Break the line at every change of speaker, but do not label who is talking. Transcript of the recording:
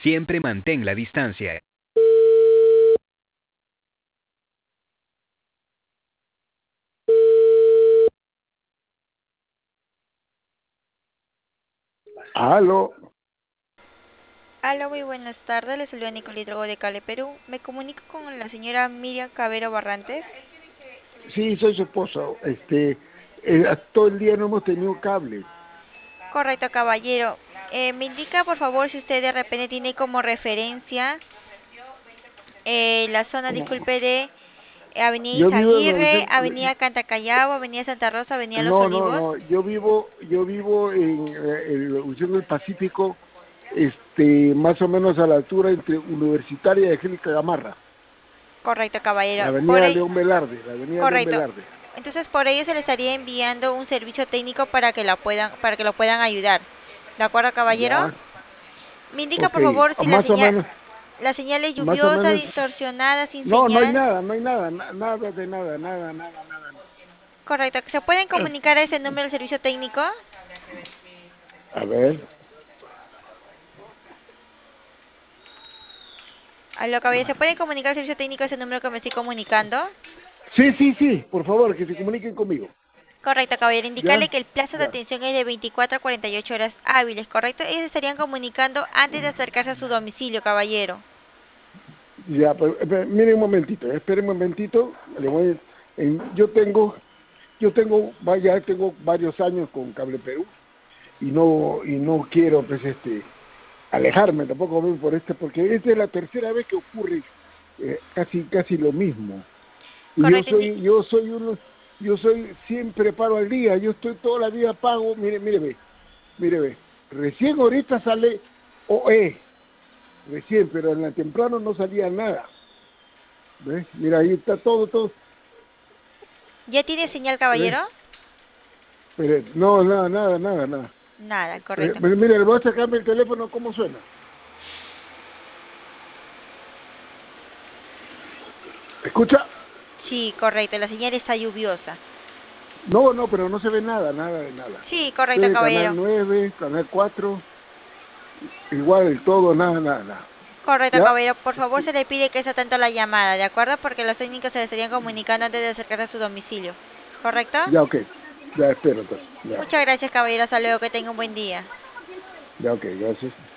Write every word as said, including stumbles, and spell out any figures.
Siempre mantén la distancia.
Aló,
Hola, muy buenas tardes. Les saluda Nicole Hidrogo de Cali, Perú. Me comunico con la señora Miriam Cabero Barrantes.
sí, soy su esposo. Este, eh, todo el día no hemos tenido cable.
Correcto, caballero. Eh, me indica, por favor, si usted de repente tiene como referencia eh, la zona,
Como,
disculpe, de Avenida
yo vivo en
Izaguirre,
Revolución.
Avenida Cantacallao, Avenida Santa Rosa, Avenida Los
No, no,
Olivos.
no. Yo vivo, yo vivo en, eh, en Revolución del Pacífico, este, más o menos a la altura entre Universitaria y Angélica Gamarra.
Correcto,
La
caballero. Por
Avenida
ahí,
León Velarde, la Avenida León
correcto.
Velarde.
Entonces, por ello se le estaría enviando un servicio técnico para que la puedan, para que lo puedan ayudar. ¿De acuerdo, caballero?
Ya,
Me indica,
ok.
por favor, si la
Más o
señal,
menos,
la señal es
más o
lluviosa,
menos.
distorsionada, sin
No, no hay
señal.
nada, no hay nada, na- nada de nada, nada, nada, nada, nada.
Correcto. ¿Se pueden comunicar a ese número del servicio técnico?
A ver.
A lo que ¿se pueden comunicar al servicio técnico a ese número que me estoy comunicando?
Sí, sí, sí, por favor, que se comuniquen conmigo.
Correcto, caballero. Indicarle
¿Ya?
que el plazo de
Ya.
atención es de veinticuatro a cuarenta y ocho horas hábiles, ¿correcto? Ellos estarían comunicando antes de acercarse a su domicilio, caballero.
Ya, pues, eh, mire un momentito, espere un momentito. Le voy, en- yo tengo, yo tengo, vaya, tengo varios años con Cable Perú y no, y no quiero, pues, este, alejarme tampoco por este, porque esta es la tercera vez que ocurre eh, casi, casi lo mismo. Y yo
Correcto. indi-
soy, yo soy uno, yo soy siempre paro al día. Yo estoy toda la vida pago. Mire, mire, ve, mire, ve. Recién ahorita sale O E, recién, pero en la temprano no salía nada. ¿Ves? Mira, ahí está todo, todo.
¿Ya tiene señal,
¿Ves?
caballero?
Pero, no, nada, nada, nada, nada.
Nada,
Eh,
correcto.
pero mire, le voy a sacarme el teléfono, ¿cómo suena? ¿Escucha?
Sí, correcto. La señal está lluviosa.
No, no, pero no se ve nada, nada de nada.
Sí, correcto,
Ve,
caballero.
canal nueve, canal cuatro, igual el todo, nada, nada, nada.
Correcto,
¿Ya?
caballero. Por favor, se le pide que esté atento a la llamada, ¿de acuerdo? Porque los técnicos se le estarían comunicando antes de acercarse a su domicilio. ¿Correcto?
Ya, ok. Ya espero, entonces. Ya,
Muchas gracias, caballero. Hasta luego. Que tenga un buen día.
ya, ok, gracias.